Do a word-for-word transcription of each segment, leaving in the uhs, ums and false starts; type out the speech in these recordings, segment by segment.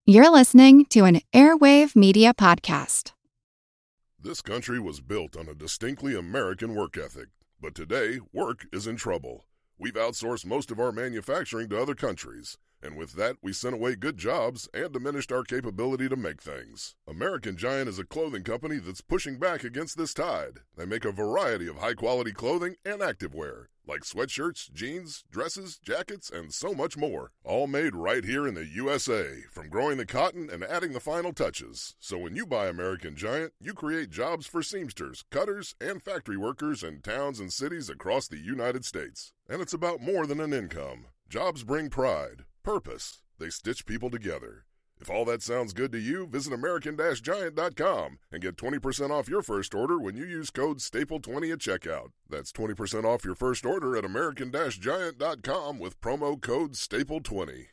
You're listening to an Airwave Media Podcast. This country was built on a distinctly American work ethic, but today, work is in trouble. We've outsourced most of our manufacturing to other countries, and with that, we sent away good jobs and diminished our capability to make things. American Giant is a clothing company that's pushing back against this tide. They make a variety of high-quality clothing and activewear, like sweatshirts, jeans, dresses, jackets, and so much more. All made right here in the U S A, from growing the cotton and adding the final touches. So when you buy American Giant, you create jobs for seamsters, cutters, and factory workers in towns and cities across the United States. And it's about more than an income. Jobs bring pride, purpose. They stitch people together. If all that sounds good to you, visit American Giant dot com and get twenty percent off your first order when you use code staple twenty at checkout. That's twenty percent off your first order at American Giant dot com with promo code staple twenty.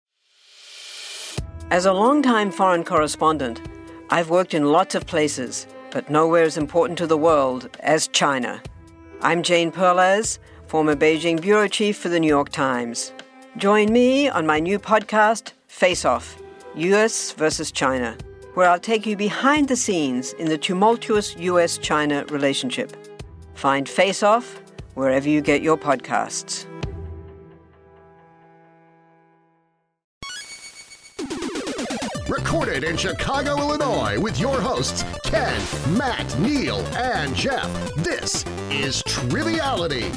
As a longtime foreign correspondent, I've worked in lots of places, but nowhere as important to the world as China. I'm Jane Perlez, former Beijing bureau chief for the New York Times. Join me on my new podcast, Face Off, U S versus China, where I'll take you behind the scenes in the tumultuous U S China relationship. Find Face Off wherever you get your podcasts. Recorded in Chicago, Illinois, with your hosts, Ken, Matt, Neil, and Jeff. This is Triviality.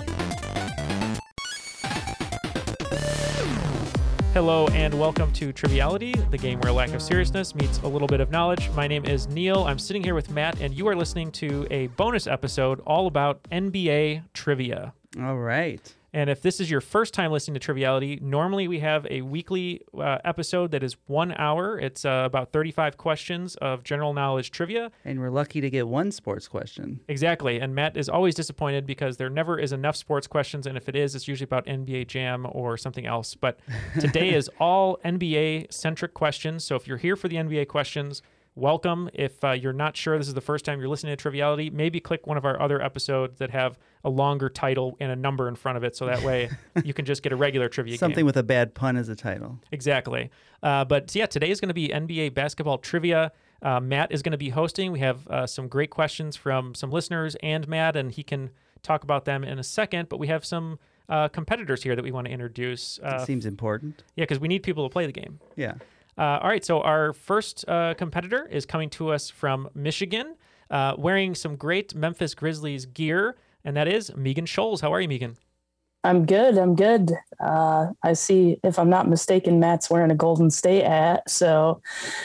Hello and welcome to Triviality, the game where a lack of seriousness meets a little bit of knowledge. My name is Neil. I'm sitting here with Matt, and you are listening to a bonus episode all about N B A trivia. All right. And if this is your first time listening to Triviality, normally we have a weekly uh, episode that is one hour. It's uh, about thirty-five questions of general knowledge trivia. And we're lucky to get one sports question. Exactly. And Matt is always disappointed because there never is enough sports questions. And if it is, it's usually about N B A Jam or something else. But today is all N B A-centric questions. So if you're here for the N B A questions, welcome. If uh, you're not sure this is the first time you're listening to Triviality, maybe click one of our other episodes that have a longer title and a number in front of it, so that way you can just get a regular trivia Something game. with a bad pun as a title. Exactly. Uh, but yeah, today is going to be N B A basketball trivia. Uh, Matt is going to be hosting. We have uh, some great questions from some listeners and Matt, and he can talk about them in a second. But we have some uh, competitors here that we want to introduce. Uh, It seems important. Yeah, because we need people to play the game. Yeah. Uh, all right, so our first uh, competitor is coming to us from Michigan, uh, wearing some great Memphis Grizzlies gear, and that is Megan Scholes. How are you, Megan? I'm good. I'm good. Uh, I see, if I'm not mistaken, Matt's wearing a Golden State hat, so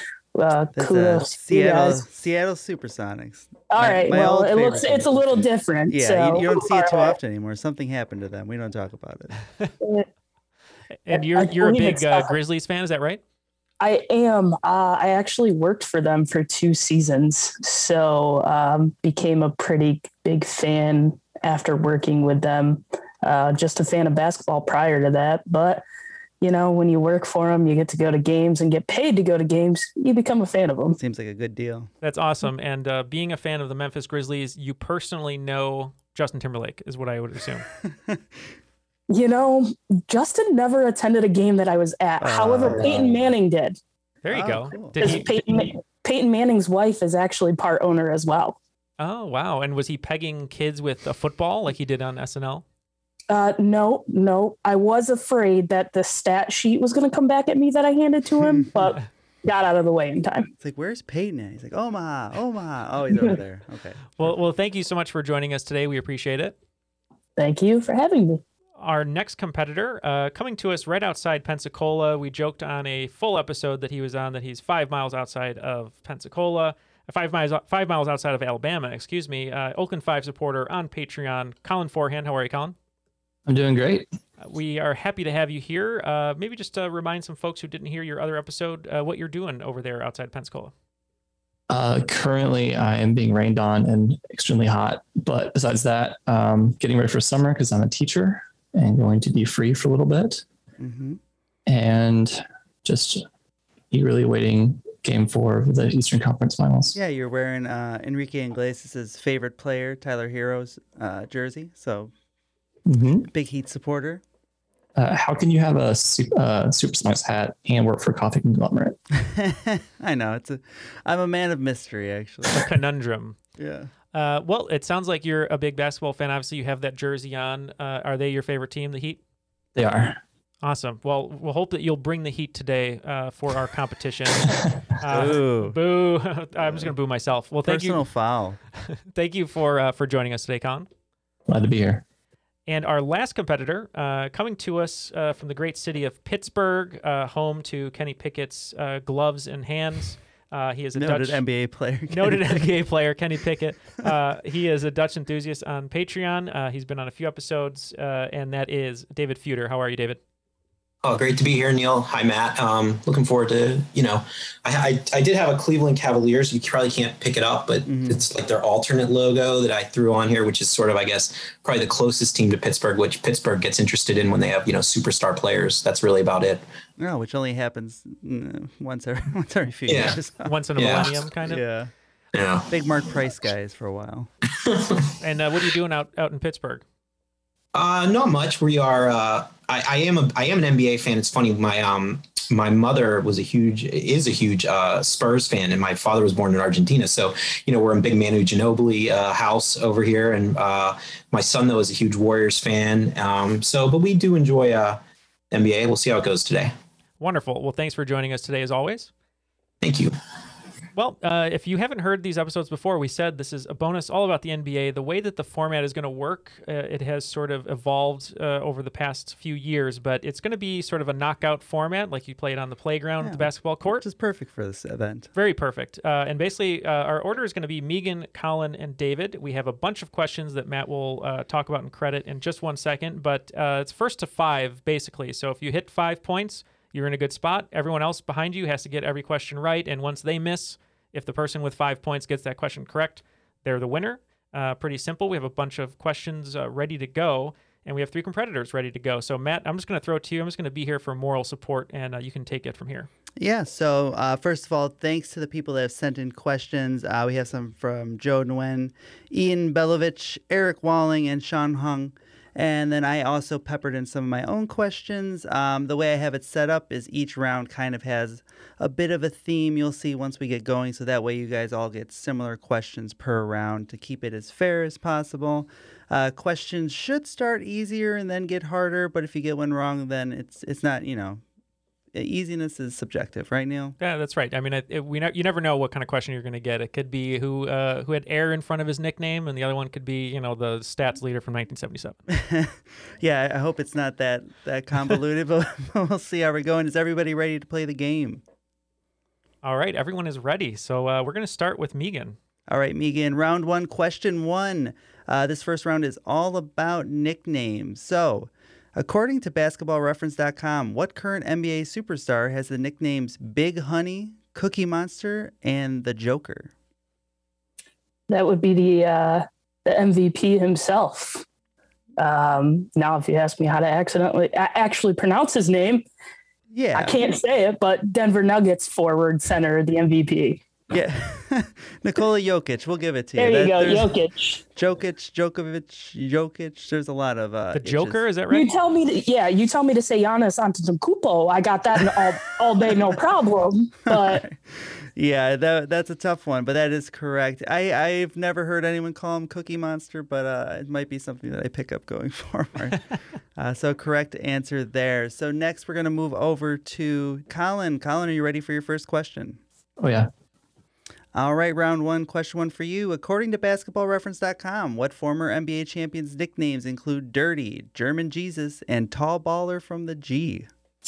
uh, That's kudos uh, to you Seattle, guys. Seattle Supersonics. All My- right. my Well, old it looks favorite it's a team. little different. Yeah, so, you, you don't see it too all right. often anymore. Something happened to them. We don't talk about it. And you're I you're a believe big it's, uh, uh, Grizzlies fan, is that right? I am. Uh, I actually worked for them for two seasons, so um, became a pretty big fan after working with them. Uh, just a fan of basketball prior to that, but you know, when you work for them, you get to go to games and get paid to go to games. You become a fan of them. Seems like a good deal. That's awesome. And uh, being a fan of the Memphis Grizzlies, you personally know Justin Timberlake, is what I would assume. You know, Justin never attended a game that I was at. Uh, However, Peyton Manning did. There you Oh, go. cool. Did Because he? Peyton, Ma- Peyton Manning's wife is actually part owner as well. Oh, wow. And was he pegging kids with a football like he did on S N L? Uh, no, no. I was afraid that the stat sheet was going to come back at me that I handed to him, but got out of the way in time. It's like, where's Peyton at? He's like, Omaha, Omaha. Oh, he's over there. Okay. Well, well, thank you so much for joining us today. We appreciate it. Thank you for having me. Our next competitor, uh, coming to us right outside Pensacola. We joked on a full episode that he was on that he's five miles outside of Pensacola, five miles five miles outside of Alabama, excuse me. Uh, Oakland Five supporter on Patreon, Colin Forehand. How are you, Colin? I'm doing great. Uh, we are happy to have you here. Uh, maybe just uh, remind some folks who didn't hear your other episode uh, what you're doing over there outside Pensacola. Uh, currently, I am being rained on and extremely hot. But besides that, um, getting ready for summer because I'm a teacher and going to be free for a little bit. Mm-hmm. And just eagerly awaiting game four of the Eastern Conference Finals. Yeah, you're wearing uh, Enrique Iglesias' favorite player, Tyler Hero's uh, jersey. So, Mm-hmm. big Heat supporter. Uh, how can you have a super, uh, Supersonics hat and work for a coffee conglomerate? I know it's a. I'm a man of mystery, actually. A conundrum. Yeah. Uh, well, it sounds like you're a big basketball fan. Obviously, you have that jersey on. Uh, are they your favorite team, the Heat? They are. Awesome. Well, we'll hope that you'll bring the Heat today uh, for our competition. Uh, Boo. Boo. I'm just going to boo myself. Well, thank Personal you. foul. Thank you for uh, for joining us today, Colin. Glad to be here. And our last competitor, uh, coming to us uh, from the great city of Pittsburgh, uh, home to Kenny Pickett's uh, gloves and hands. Uh, he is a noted Dutch N B A player. noted N B A player, Kenny Pickett. Uh, he is a Dutch enthusiast on Patreon. Uh, he's been on a few episodes, uh, and that is David Feuder. How are you, David? Oh, great to be here, Neil. Hi, Matt. Um, looking forward to, you know, I, I I did have a Cleveland Cavaliers. You probably can't pick it up, but mm-hmm. it's like their alternate logo that I threw on here, which is sort of, I guess, probably the closest team to Pittsburgh, which Pittsburgh gets interested in when they have, you know, superstar players. That's really about it. No, which only happens once every once every few yeah. years. Once in a yeah. millennium, kind of. Yeah. Yeah. Big Mark Price guys for a while. And uh, what are you doing out, out in Pittsburgh? Uh, not much. We are. Uh, I, I am a. I am an N B A fan. It's funny. My um. My mother was a huge. Is a huge uh, Spurs fan, and my father was born in Argentina. So you know we're in big Manu Ginobili uh, house over here, and uh, my son though is a huge Warriors fan. Um. So, but we do enjoy uh, N B A. We'll see how it goes today. Wonderful. Well, thanks for joining us today, as always. Thank you. Well, uh, if you haven't heard these episodes before, we said this is a bonus all about the N B A. The way that the format is going to work, uh, it has sort of evolved uh, over the past few years, but it's going to be sort of a knockout format, like you play it on the playground yeah, at the basketball court. Which is perfect for this event. Very perfect. Uh, and basically, uh, our order is going to be Megan, Colin, and David. We have a bunch of questions that Matt will uh, talk about in credit in just one second, but uh, it's first to five, basically. So if you hit five points, you're in a good spot. Everyone else behind you has to get every question right, and once they miss, if the person with five points gets that question correct, they're the winner. Uh, pretty simple. We have a bunch of questions uh, ready to go, and we have three competitors ready to go. So, Matt, I'm just going to throw it to you. I'm just going to be here for moral support, and uh, you can take it from here. Yeah, so uh, first of all, thanks to the people that have sent in questions. Uh, we have some from Joe Nguyen, Ian Belovich, Eric Walling, and Sean Hung. And then I also peppered in some of my own questions. Um, the way I have it set up is each round kind of has a bit of a theme you'll see once we get going. So that way you guys all get similar questions per round to keep it as fair as possible. Uh, questions should start easier and then get harder. But if you get one wrong, then it's it's not, you know, easiness is subjective, right, Neil? Yeah, that's right. I mean, it, it, we ne- you never know what kind of question you're going to get. It could be who uh, who had air in front of his nickname, and the other one could be, you know, the stats leader from nineteen seventy-seven. Yeah, I hope it's not that that convoluted, but we'll see how we're going. Is everybody ready to play the game? All right, everyone is ready. So uh, we're going to start with Megan. All right, Megan, round one, question one. Uh, this first round is all about nicknames. So, according to basketball reference dot com, what current N B A superstar has the nicknames Big Honey, Cookie Monster, and the Joker? That would be the uh, the M V P himself. Um, now, if you ask me how to accidentally actually pronounce his name, yeah, I can't say it, but Denver Nuggets forward center, the M V P. Yeah, Nikola Jokic. We'll give it to you. There you that, go, Jokic. Jokic, Djokovic, Jokic. There's a lot of uh, the Joker. itches. Is that right? You tell me, to, yeah. You tell me to say Giannis Antetokounmpo. I got that in all, all day, no problem. But yeah, that that's a tough one. But that is correct. I I've never heard anyone call him Cookie Monster, but uh, it might be something that I pick up going forward. uh, so correct answer there. So next we're gonna move over to Colin. Colin, are you ready for your first question? Oh yeah. All right, round one, question one for you. According to basketball reference dot com, what former N B A champions' nicknames include Dirty, German Jesus, and Tall Baller from the G?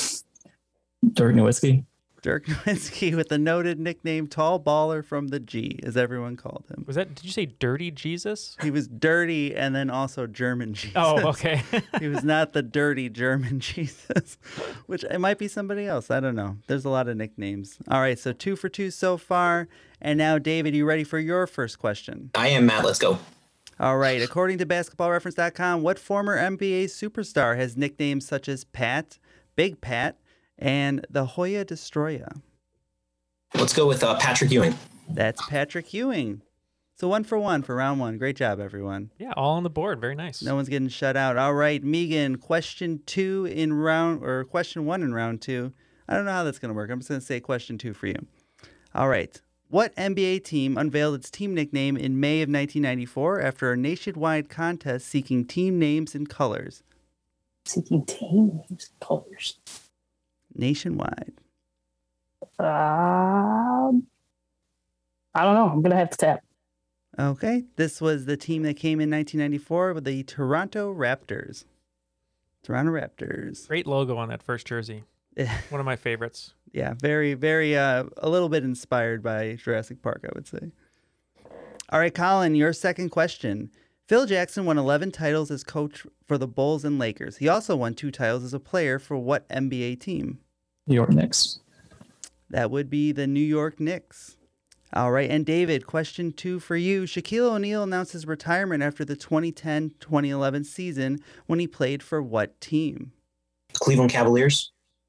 Dirk Nowitzki. Dirk Nowitzki with the noted nickname Tall Baller from the G, as everyone called him. Was that, did you say Dirty Jesus? He was dirty and then also German Jesus. Oh, okay. He was not the dirty German Jesus, which it might be somebody else. I don't know. There's a lot of nicknames. All right, so two for two so far. And now, David, you ready for your first question? I am, Matt. Let's go. All right. According to basketball reference dot com, what former N B A superstar has nicknames such as Pat, Big Pat, and the Hoya Destroyer? Let's go with uh, Patrick Ewing. That's Patrick Ewing. So one for one for round one. Great job, everyone. Yeah, all on the board. Very nice. No one's getting shut out. All right, Megan, question two in round, or question one in round two. I don't know how that's going to work. I'm just going to say question two for you. All right. What N B A team unveiled its team nickname in May of nineteen ninety-four after a nationwide contest seeking team names and colors? Seeking team names and colors. Nationwide. Um, I don't know. I'm going to have to tap. Okay. This was the team that came in nineteen ninety-four with the Toronto Raptors. Toronto Raptors. Great logo on that first jersey. One of my favorites. Yeah, very, very, uh, a little bit inspired by Jurassic Park, I would say. All right, Colin, your second question. Phil Jackson won eleven titles as coach for the Bulls and Lakers. He also won two titles as a player for what N B A team? New York Knicks. That would be the New York Knicks. All right, and David, question two for you. Shaquille O'Neal announced his retirement after the twenty ten twenty eleven season when he played for what team? Cleveland Cavaliers.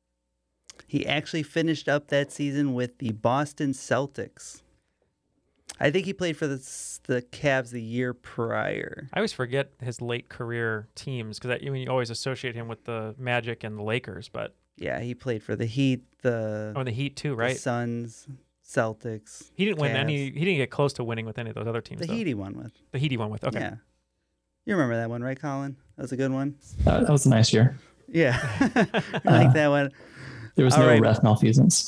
He actually finished up that season with the Boston Celtics. I think he played for the the Cavs the year prior. I always forget his late career teams because I mean, you always associate him with the Magic and the Lakers, but yeah, he played for the Heat, the oh, the Heat too, right? The Suns, Celtics. He didn't win Cavs. any. He didn't get close to winning with any of those other teams. The though. Heat he won with. The Heat he won with. Okay. Yeah, you remember that one, right, Colin? That was a good one. Uh, that was a nice year. Yeah, I like uh, that one. There was All no right. ref malfeasance.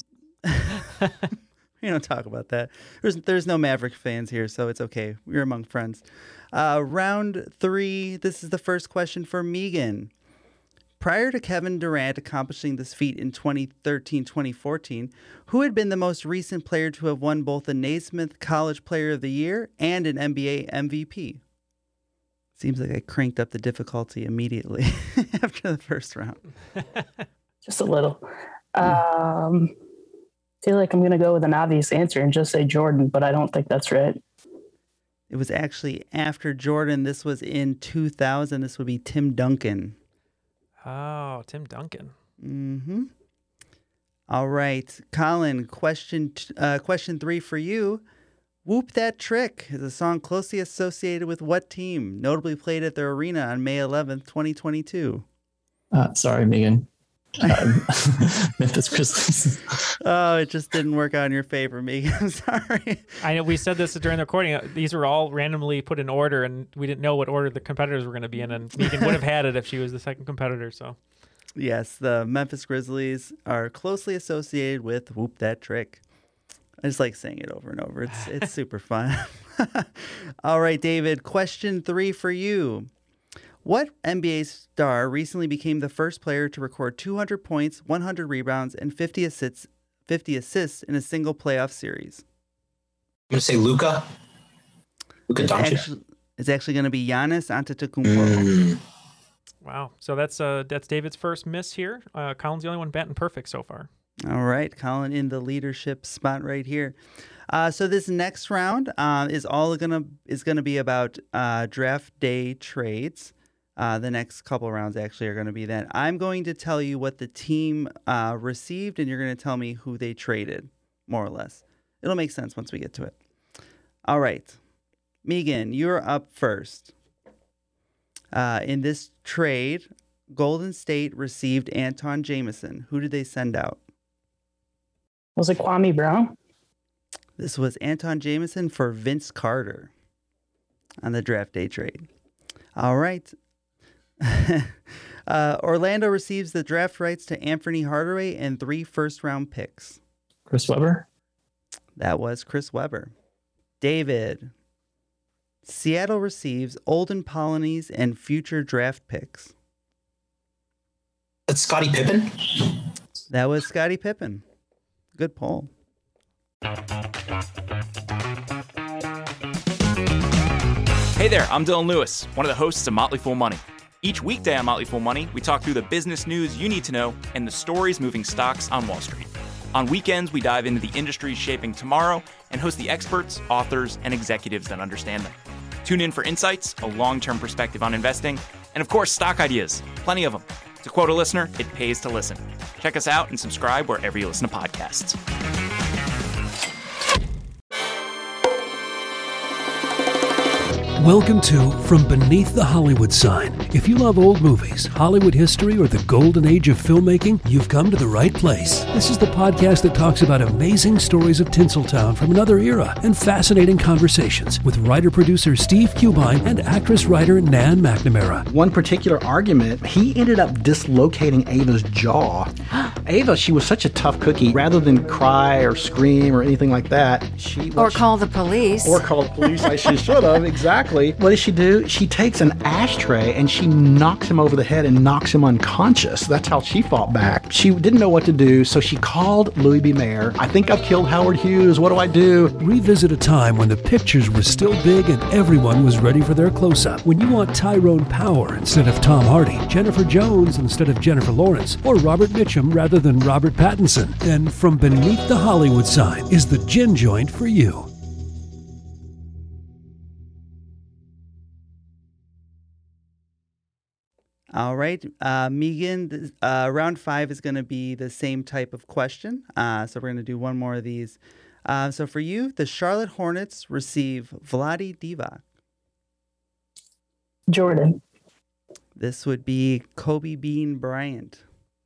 We don't talk about that. There's there's no Maverick fans here, so it's okay. We're among friends. Uh, round three. This is the first question for Megan. Prior to Kevin Durant accomplishing this feat in twenty thirteen twenty fourteen, who had been the most recent player to have won both the Naismith College Player of the Year and an N B A M V P? Seems like I cranked up the difficulty immediately after the first round. Just a little. Um, I feel like I'm going to go with an obvious answer and just say Jordan, but I don't think that's right. It was actually after Jordan. This was in two thousand. This would be Tim Duncan. Oh, Tim Duncan. Mm-hmm. All right, Colin, question t- uh, question three for you. Whoop That Trick is a song closely associated with what team, notably played at their arena on May eleventh, twenty twenty-two? Uh, sorry, Megan. Um, Memphis Grizzlies. Oh, it just didn't work out in your favor, Megan. I'm sorry. I know we said this during the recording. These were all randomly put in order, and we didn't know what order the competitors were going to be in. And Megan would have had it if she was the second competitor. So, yes, the Memphis Grizzlies are closely associated with Whoop That Trick. I just like saying it over and over. It's it's super fun. All right, David. Question three for you. What N B A star recently became the first player to record two hundred points, one hundred rebounds, and fifty assists, fifty assists in a single playoff series? I'm going to say Luka. Luka It's Doncic. actually, it's actually going to be Giannis Antetokounmpo. Mm. wow. So that's uh that's David's first miss here. Uh, Colin's the only one batting perfect so far. All right, Colin in the leadership spot right here. Uh, so this next round uh, is all gonna is gonna be about uh, draft day trades. Uh, the next couple rounds actually are going to be that. I'm going to tell you what the team uh, received, and you're going to tell me who they traded, more or less. It'll make sense once we get to it. All right. Megan, you're up first. Uh, in this trade, Golden State received Anton Jameson. Who did they send out? Was it Kwame Brown? This was Anton Jameson for Vince Carter on the draft day trade. All right. uh, Orlando receives the draft rights to Anthony Hardaway and three first-round picks. Chris Webber. That was Chris Webber. David. Seattle receives Olden Polynice and future draft picks. That's Scottie Pippen. That was Scottie Pippen. Good poll. Hey there, I'm Dylan Lewis, one of the hosts of Motley Fool Money. Each weekday on Motley Fool Money, we talk through the business news you need to know and the stories moving stocks on Wall Street. On weekends, we dive into the industries shaping tomorrow and host the experts, authors, and executives that understand them. Tune in for insights, a long-term perspective on investing, and of course, stock ideas. Plenty of them. To quote a listener, it pays to listen. Check us out and subscribe wherever you listen to podcasts. Welcome to From Beneath the Hollywood Sign. If you love old movies, Hollywood history, or the golden age of filmmaking, you've come to the right place. This is the podcast that talks about amazing stories of Tinseltown from another era and fascinating conversations with writer-producer Steve Cubine and actress-writer Nan McNamara. One particular argument, he ended up dislocating Ava's jaw. Ava, she was such a tough cookie. Rather than cry or scream or anything like that, she... Or call the police. Or call the police like she should have, exactly. What does she do? She takes an ashtray and she knocks him over the head and knocks him unconscious. That's how she fought back. She didn't know what to do, so she called Louis B. Mayer. I think I've killed Howard Hughes. What do I do? Revisit a time when the pictures were still big and everyone was ready for their close-up. When you want Tyrone Power instead of Tom Hardy, Jennifer Jones instead of Jennifer Lawrence, or Robert Mitchum rather than Robert Pattinson, then From Beneath the Hollywood Sign is the gin joint for you. All right, uh, Megan, uh, round five is going to be the same type of question. Uh, so we're going to do one more of these. Uh, so for you, the Charlotte Hornets receive Vlade Divac. Jordan. This would be Kobe Bean Bryant.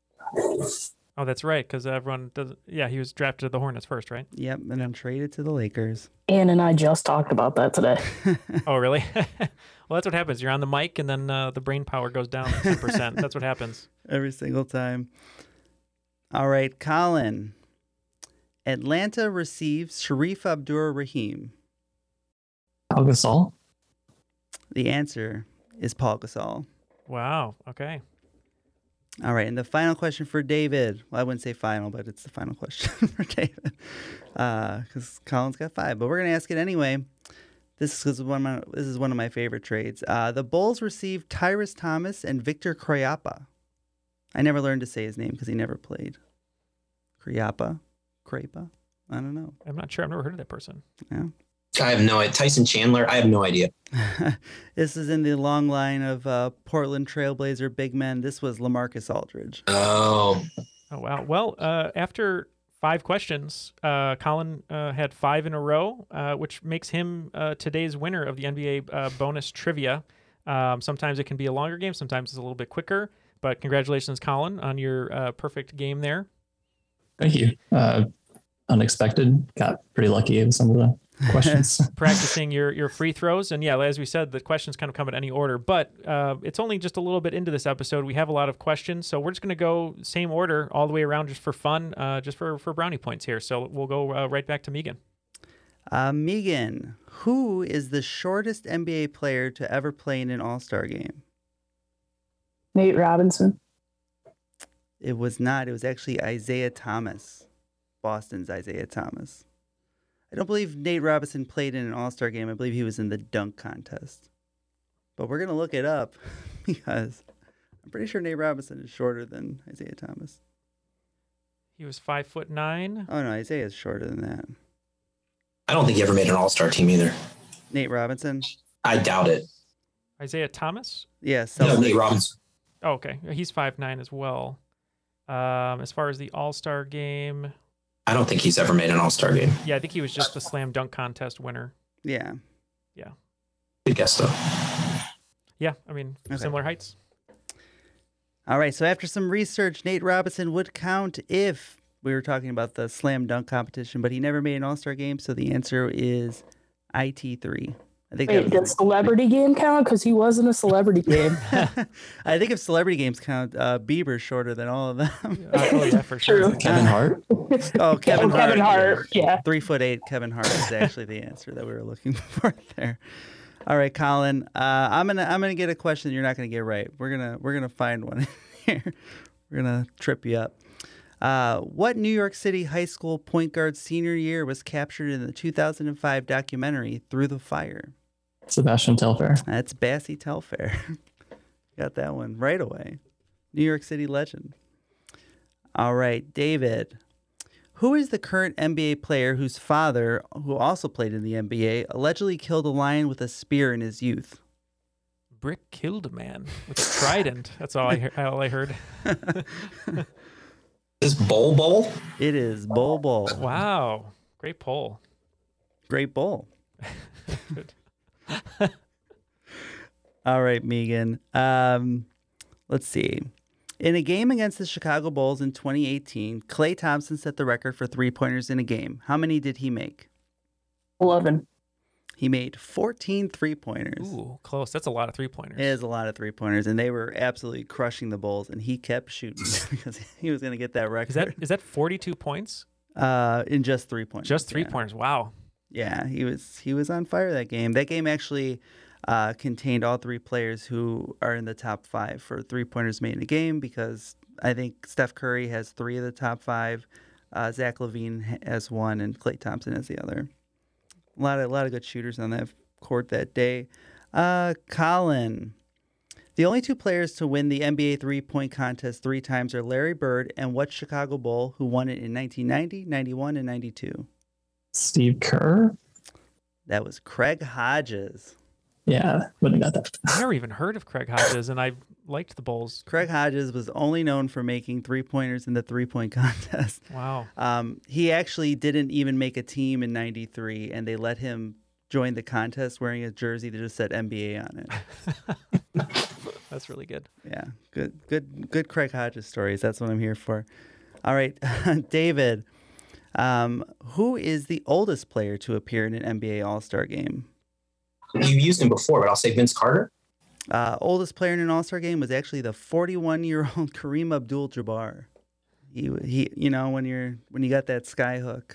Oh, that's right, because everyone does. Yeah, he was drafted to the Hornets first, right? Yep, and then traded to the Lakers. Ann and I just talked about that today. Oh, really? Well, that's what happens. You're on the mic, and then uh, the brain power goes down ten percent. That's what happens. Every single time. All right, Colin. Atlanta receives Sharif Abdur-Rahim. Paul Gasol? The answer is Paul Gasol. Wow, okay. All right, and the final question for David. Well, I wouldn't say final, but it's the final question for David. Because uh, Colin's got five, but we're going to ask it anyway. This is one of my, this is one of my favorite trades. Uh, the Bulls received Tyrus Thomas and Victor Crayapa. I never learned to say his name because he never played. Crayapa? Crayapa? I don't know. I'm not sure. I've never heard of that person. Yeah. I have no idea. Tyson Chandler, I have no idea. This is in the long line of uh, Portland Trailblazer big men. This was LaMarcus Aldridge. Oh. Oh, wow. Well, uh, after five questions, uh, Colin uh, had five in a row, uh, which makes him uh, today's winner of the N B A uh, bonus trivia. Um, sometimes it can be a longer game. Sometimes it's a little bit quicker. But congratulations, Colin, on your uh, perfect game there. Thank you. Uh, unexpected. Got pretty lucky with some of the questions. Practicing your, your free throws. And yeah, as we said, the questions kind of come in any order, but uh, it's only just a little bit into this episode. We have a lot of questions, so we're just going to go same order all the way around just for fun, uh, just for, for brownie points here. So we'll go uh, right back to Megan. Uh, Megan, who is the shortest N B A player to ever play in an All-Star game? Nate Robinson. It was not. It was actually Isaiah Thomas. Boston's Isaiah Thomas. I don't believe Nate Robinson played in an All-Star game. I believe he was in the dunk contest. But we're going to look it up because I'm pretty sure Nate Robinson is shorter than Isaiah Thomas. He was five foot nine. Oh, no, Isaiah's shorter than that. I don't think he ever made an all-star team either. Nate Robinson? I doubt it. Isaiah Thomas? Yes. Yeah, no, Nate Robinson. Oh, okay. He's five nine as well. Um, as far as the All-Star game... I don't think he's ever made an all-star game. Yeah, I think he was just the slam dunk contest winner. Yeah. Yeah. Good guess, though. Yeah, I mean, okay. Similar heights. All right, so after some research, Nate Robinson would count if we were talking about the slam dunk competition, but he never made an all-star game, so the answer is I T three. I think Wait, does celebrity game count? Because he was in a celebrity game. I think if celebrity games count, uh, Bieber's shorter than all of them. uh, oh, yeah, for sure. Kevin Hart? Oh, Kevin oh, Hart. Kevin Hart, yeah. yeah. Three foot eight Kevin Hart is actually the answer that we were looking for there. All right, Colin. Uh, I'm gonna I'm gonna get a question you're not gonna get right. We're gonna we're gonna find one here. We're gonna trip you up. Uh, what New York City high school point guard senior year was captured in the two thousand five documentary Through the Fire? Sebastian Telfair. That's Bassie Telfair. Got that one right away. New York City legend. All right, David. Who is the current N B A player whose father, who also played in the N B A, allegedly killed a lion with a spear in his youth? Brick killed a man with a trident. That's all I, he- all I heard. Is Bol Bol? It is Bol Bol. Wow. Great poll. Great poll. All right, Megan. Um, let's see. In a game against the Chicago Bulls in twenty eighteen, Klay Thompson set the record for three-pointers in a game. How many did he make? eleven. He made fourteen three-pointers. Ooh, close. That's a lot of three-pointers. It is a lot of three-pointers, and they were absolutely crushing the Bulls, and he kept shooting because he was going to get that record. Is that is that forty-two points? Uh, in just three-pointers. Just three-pointers. Yeah. Wow. Yeah, he was he was on fire that game. That game actually uh, contained all three players who are in the top five for three-pointers made in a game because I think Steph Curry has three of the top five, uh, Zach LaVine has one, and Klay Thompson has the other. A lot of a lot of good shooters on that court that day. Uh, Colin, the only two players to win the N B A three-point contest three times are Larry Bird and what Chicago Bull, who won it in nineteen ninety, ninety-one, and ninety-two? Steve Kerr? That was Craig Hodges. Yeah, wouldn't have got that. I never even heard of Craig Hodges, and I liked the Bulls. Craig Hodges was only known for making three-pointers in the three-point contest. Wow. Um, he actually didn't even make a team in ninety-three, and they let him join the contest wearing a jersey that just said N B A on it. That's really good. Yeah, good, good, good Craig Hodges stories. That's what I'm here for. All right, David, um, who is the oldest player to appear in an N B A All-Star game? You've used him before, but I'll say Vince Carter. Uh, oldest player in an All-Star game was actually the forty-one-year-old Kareem Abdul-Jabbar. He, he, you know, when you're when you got that sky hook.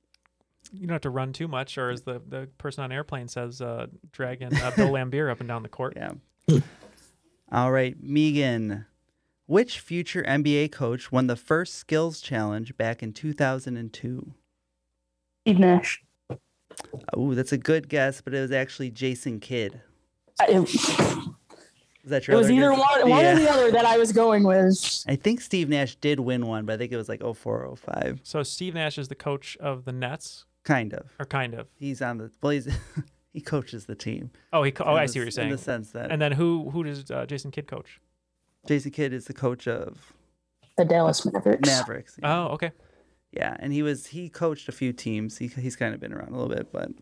You don't have to run too much, or as the, the person on airplane says, uh, dragging uh, Bill Lambier up and down the court. Yeah. All right, Megan. Which future N B A coach won the first skills challenge back in two thousand two? Steve Nash. Oh, that's a good guess, but it was actually Jason Kidd. I, it, Is that your it was other either guess? one, one Yeah. or the other that I was going with. I think Steve Nash did win one, but I think it was like oh four, oh five. So Steve Nash is the coach of the Nets? Kind of. Or kind of? He's on the, well, he's, he coaches the team. Oh, he. Co- oh, In I the- see what you're saying. In the sense that. And then who who does uh, Jason Kidd coach? Jason Kidd is the coach of The Dallas Mavericks. Mavericks. yeah. Oh, okay. Yeah, and he was he coached a few teams. He he's kind of been around a little bit, but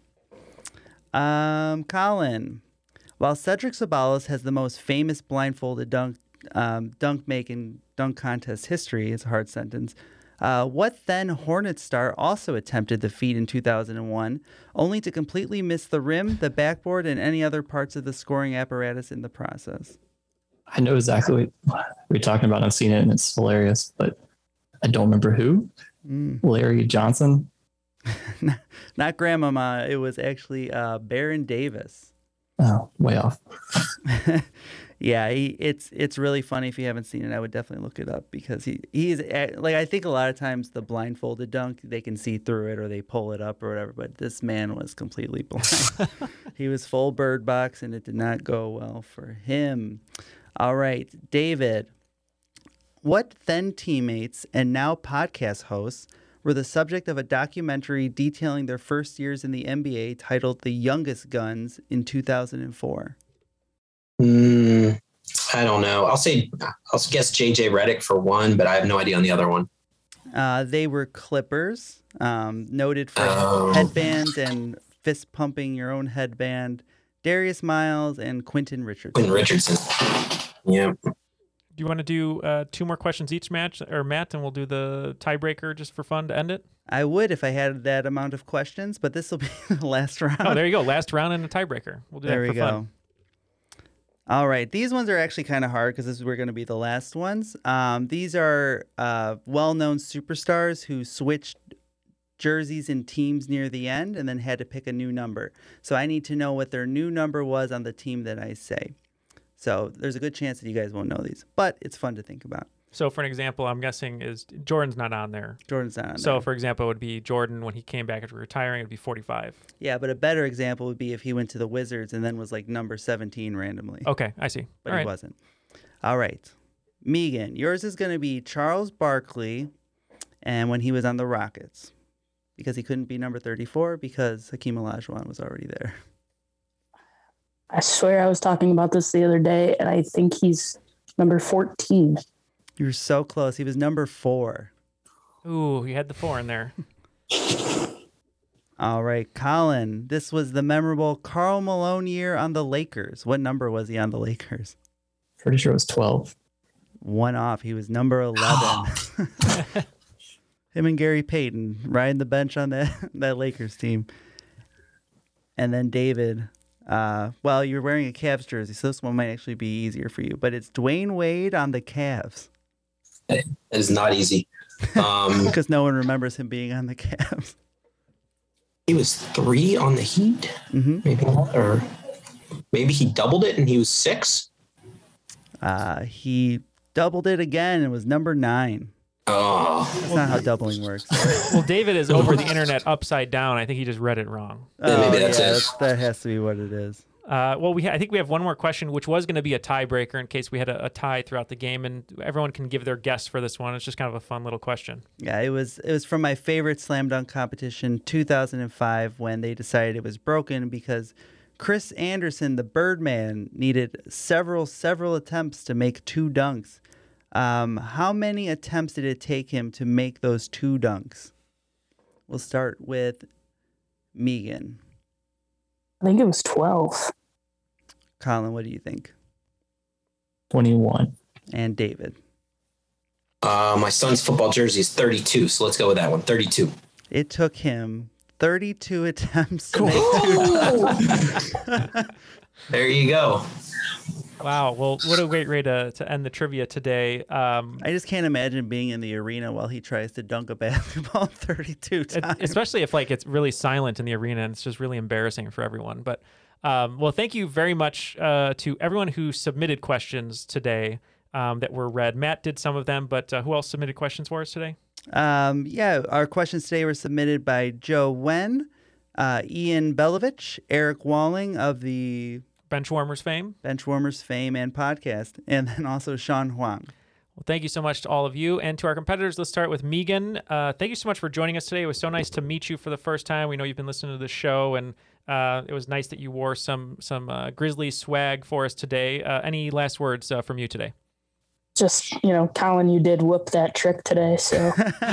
um, Colin, while Cedric Sabalas has the most famous blindfolded dunk um, dunk making dunk contest history, it's a hard sentence. Uh, what then Hornets star also attempted the feat in two thousand one, only to completely miss the rim, the backboard, and any other parts of the scoring apparatus in the process? I know exactly what we're talking about. I've seen it and it's hilarious, but I don't remember who. Mm. Larry Johnson. Not Grandmama. It was actually uh, Baron Davis. Oh, way off. Yeah, he, it's it's really funny. If you haven't seen it, I would definitely look it up because he he's like I think a lot of times the blindfolded dunk they can see through it or they pull it up or whatever. But this man was completely blind. He was full bird box and it did not go well for him. All right, David. What then teammates and now podcast hosts were the subject of a documentary detailing their first years in the N B A titled The Youngest Guns in two thousand four? Mm, I don't know. I'll say, I'll guess J J Redick for one, but I have no idea on the other one. Uh, they were Clippers, um, noted for Oh. headbands and fist pumping your own headband. Darius Miles and Quentin Richardson. Quentin Richardson. Yeah. Do you want to do uh, two more questions each match, or Matt, and we'll do the tiebreaker just for fun to end it? I would if I had that amount of questions, but this will be the last round. Oh, there you go. Last round and a tiebreaker. We'll do There that we for go. fun. All right. These ones are actually kind of hard because this were going to be the last ones. Um, these are uh, well-known superstars who switched jerseys and teams near the end and then had to pick a new number. So I need to know what their new number was on the team that I say. So there's a good chance that you guys won't know these, but it's fun to think about. So for an example, I'm guessing is Jordan's not on there. Jordan's not on So there. for example, it would be Jordan when he came back after retiring, it would be forty-five. Yeah, but a better example would be if he went to the Wizards and then was like number seventeen randomly. Okay, I see. But All he right. wasn't. All right. Megan, yours is going to be Charles Barkley and when he was on the Rockets. Because he couldn't be number thirty-four because Hakeem Olajuwon was already there. I swear I was talking about this the other day, and I think he's number fourteen. You were so close. He was number four. Ooh, you had the four in there. All right, Colin, this was the memorable Karl Malone year on the Lakers. What number was he on the Lakers? Pretty sure it was twelve. One off. He was number eleven. Him and Gary Payton riding the bench on that, that Lakers team. And then David, uh, well, you're wearing a Cavs jersey, so this one might actually be easier for you. But it's Dwayne Wade on the Cavs. It is not easy. Um, because no one remembers him being on the Cavs. He was three on the Heat, mm-hmm. maybe, or maybe he doubled it and he was six. Uh, he doubled it again and was number nine. Oh, that's not how doubling works. Well, David is over the internet upside down. I think he just read it wrong. Oh, yeah, maybe that's yeah, it. That's, that has to be what it is. Uh, well, we ha- I think we have one more question, which was going to be a tiebreaker in case we had a, a tie throughout the game, and everyone can give their guess for this one. It's just kind of a fun little question. Yeah, it was it was from my favorite slam dunk competition, two thousand five, when they decided it was broken because Chris Anderson, the Birdman, needed several several attempts to make two dunks. Um, how many attempts did it take him to make those two dunks? We'll start with Megan. I think it was twelve. Colin, what do you think? twenty-one. And David? Uh, my son's football jersey is thirty-two, so let's go with that one, thirty-two. It took him thirty-two attempts to make two dunks. There you go. Wow. Well, what a great way to, to end the trivia today. Um, I just can't imagine being in the arena while he tries to dunk a basketball thirty-two times. Especially if like it's really silent in the arena and it's just really embarrassing for everyone. But um, well, thank you very much uh, to everyone who submitted questions today um, that were read. Matt did some of them, but uh, who else submitted questions for us today? Um, yeah, our questions today were submitted by Joe Wen, uh, Ian Belovich, Eric Walling of the Benchwarmers fame. Benchwarmers fame and podcast. And then also Sean Huang. Well, thank you so much to all of you. And to our competitors, let's start with Megan. Uh, thank you so much for joining us today. It was so nice to meet you for the first time. We know you've been listening to the show, and uh, it was nice that you wore some some uh, Grizzly swag for us today. Uh, any last words uh, from you today? Just, you know, Colin, you did whoop that trick today, so...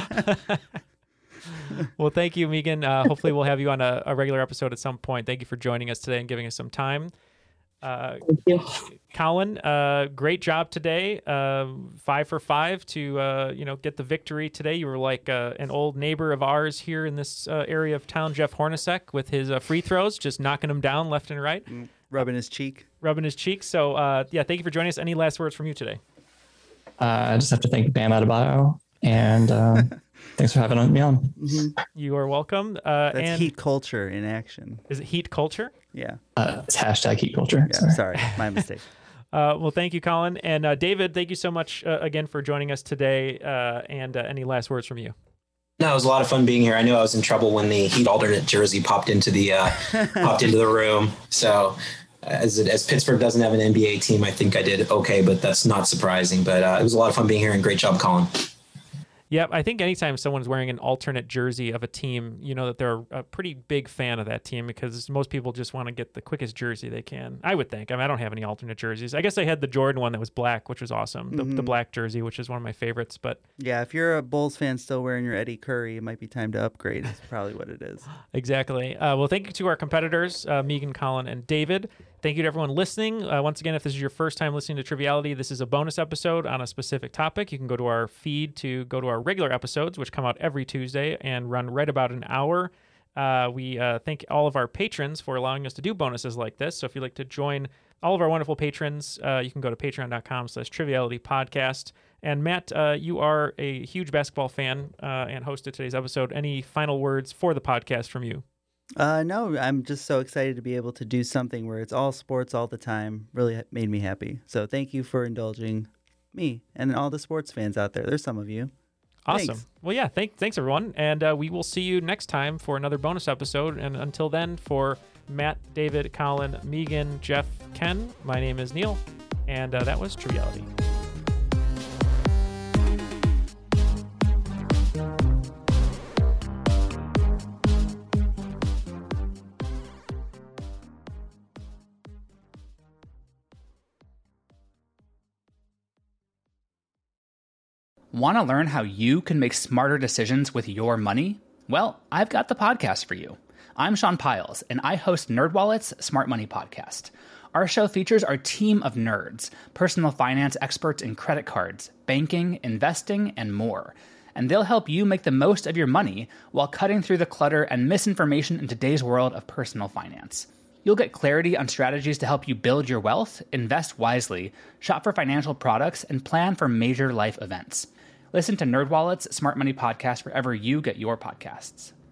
Well, thank you, Megan. Uh, hopefully we'll have you on a, a regular episode at some point. Thank you for joining us today and giving us some time. Uh, Thank you. Colin, uh, great job today. Uh, five for five to, uh, you know, get the victory today. You were like uh, an old neighbor of ours here in this uh, area of town, Jeff Hornacek, with his uh, free throws, just knocking them down left and right. Mm, rubbing his cheek. Rubbing his cheek. So, uh, yeah, thank you for joining us. Any last words from you today? Uh, I just have to thank Bam Adebayo, and uh, thanks for having me on. Mm-hmm. You are welcome. Uh, That's and heat culture in action. Is it heat culture? Yeah. Uh, it's hashtag heat culture. Yeah, sorry. sorry, my mistake. Uh, well, thank you, Colin. And uh, David, thank you so much uh, again for joining us today. Uh, and uh, any last words from you? No, it was a lot of fun being here. I knew I was in trouble when the Heat alternate jersey popped into the uh, popped into the room. So as as Pittsburgh doesn't have an N B A team, I think I did okay, but that's not surprising. But uh, it was a lot of fun being here, and great job, Colin. Yeah, I think anytime someone's wearing an alternate jersey of a team, you know that they're a pretty big fan of that team, because most people just want to get the quickest jersey they can. I would think. I mean, I don't have any alternate jerseys. I guess I had the Jordan one that was black, which was awesome. The, Mm-hmm. the black jersey, which is one of my favorites. But yeah, if you're a Bulls fan still wearing your Eddie Curry, it might be time to upgrade. That's probably what it is. Exactly. Uh, well, thank you to our competitors, uh, Megan, Colin, and David. Thank you to everyone listening. Uh, once again, if this is your first time listening to Triviality, this is a bonus episode on a specific topic. You can go to our feed to go to our regular episodes, which come out every Tuesday and run right about an hour. Uh, we uh, thank all of our patrons for allowing us to do bonuses like this. So if you'd like to join all of our wonderful patrons, uh, you can go to patreon.com slash triviality podcast. And Matt, uh, you are a huge basketball fan uh, and hosted today's episode. Any final words for the podcast from you? Uh, no, I'm just so excited to be able to do something where it's all sports all the time. Really made me happy. So thank you for indulging me and all the sports fans out there. There's some of you. Awesome. Thanks. Well, yeah, thank, thanks, everyone. And uh, we will see you next time for another bonus episode. And until then, for Matt, David, Colin, Megan, Jeff, Ken, my name is Neil. And uh, that was Triviality. Want to learn how you can make smarter decisions with your money? Well, I've got the podcast for you. I'm Sean Piles, and I host NerdWallet's Smart Money Podcast. Our show features our team of nerds, personal finance experts in credit cards, banking, investing, and more. And they'll help you make the most of your money while cutting through the clutter and misinformation in today's world of personal finance. You'll get clarity on strategies to help you build your wealth, invest wisely, shop for financial products, and plan for major life events. Listen to NerdWallet's Smart Money Podcast wherever you get your podcasts.